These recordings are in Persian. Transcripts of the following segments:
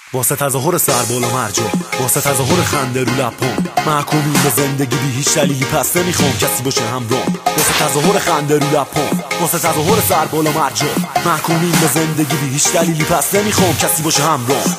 واسه تظاهر سر بالا مرجع، واسه تظاهر خنده رو لپام، محکومی به زندگی بی هیچ دلیلی پس نمیخوام کسی باشه همراهم. واسه تظاهر خنده رو لپام، واسه تظاهر سر بالا مرجع، محکومی به زندگی بی هیچ دلیلی پس نمیخوام کسی باشه همراهم.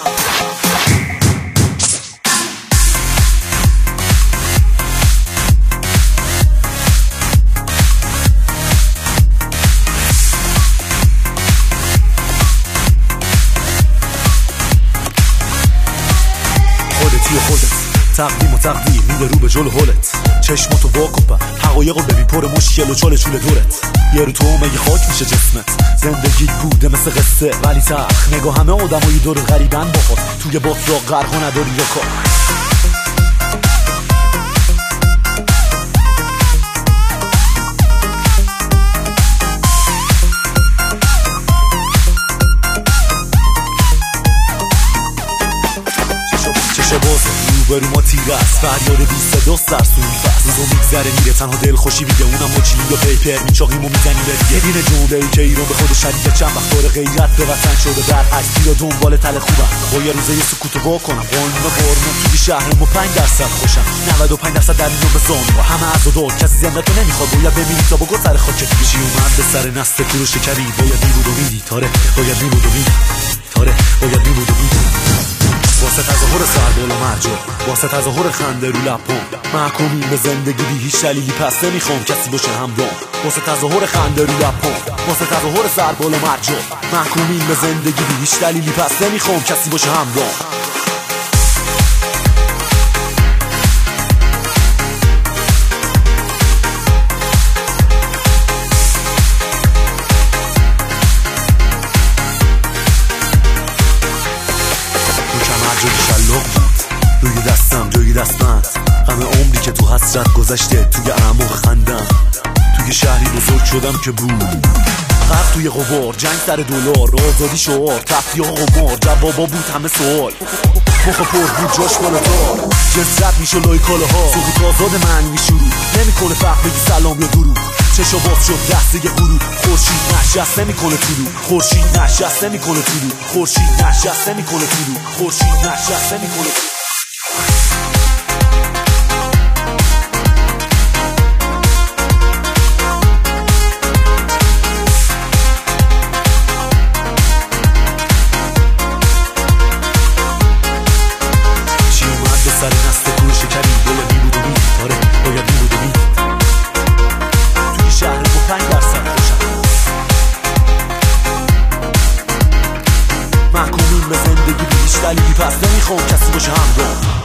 خودت تقدیم و تقدیر میده رو به جلو حالت، چشماتو واکن حقایقو ببین پر مشکل و چاله چوله دورت. یه رو تو مگه خاک میشه جسمت، زندگی بوده مثل قصه ولی تخ نگاه همه آدمایی دور غریبن با خود، توی باطلاق غرق و نداری یا کار. چشه بازه روبرو ما تیره است، فریاد بی صدا سرسون فست، روزو میگذره میره تنها دل خوشی بیده اونم ما چیلی و پیپر میچاقیم و میزنیم یه دینه جمله ای که ایران به خود شدیده چند وقت داره غیرت به وطن شده در عکسی و دنبال تله خوبم. با یه روزه یه سکوتو واکنم قانون بارمون توی شهر ما 5% خوشم، 95% در اینو به زانو همه عزادار کسی زندتو نمیخواد باید بمیری تا بگو سر خاکت بشی. اومد به سر نسل کوروش کبیر باید میبود و میدی تاره، باید میبود و میدی تاره، باید میبود و میدی. واسه تظاهر سر بالا مرجع، واسه تظاهر خنده رو لپام، محکومی به زندگی بی هیچ دلیلی پس نمیخوام کسی باشه همراهم. واسه تظاهر خنده رو لپام، واسه تظاهر سر بالا مرجع، محکومی به زندگی بی هیچ دلیلی پس نمیخوام کسی باشه همراهم. روی دستم جای دستمند، غم عمری که تو حسرت گذشته توی اعماق خندم، توی شهری بزرگ شدم که بود غرق توی غبار، جنگ سر دلار، آزادی شعار، تفریح قمار، جوابا بود همه سوال، مخ پر بود جاش بالاتر، جنس رد میشه لای کالاها، سقوط آزاد معنی شروع نمیکنه فرق بگی سلام یا درود. چشا باز شد لحظه غروب، خورشید نشست نمیکنه طلوع، خورشید نشست نمیکنه طلوع، خورشید نشست نمیکنه طلوع، خورشید نشست نمیکنه طلوع. سر نسل کوروش کبیر باید میبود و میدی تاره، باید میبود و میدی توی شهر با 5% خوشم، محکومین به زندگی بی هیچ دلیلی پس نمیخوام کسی باشه همراهم.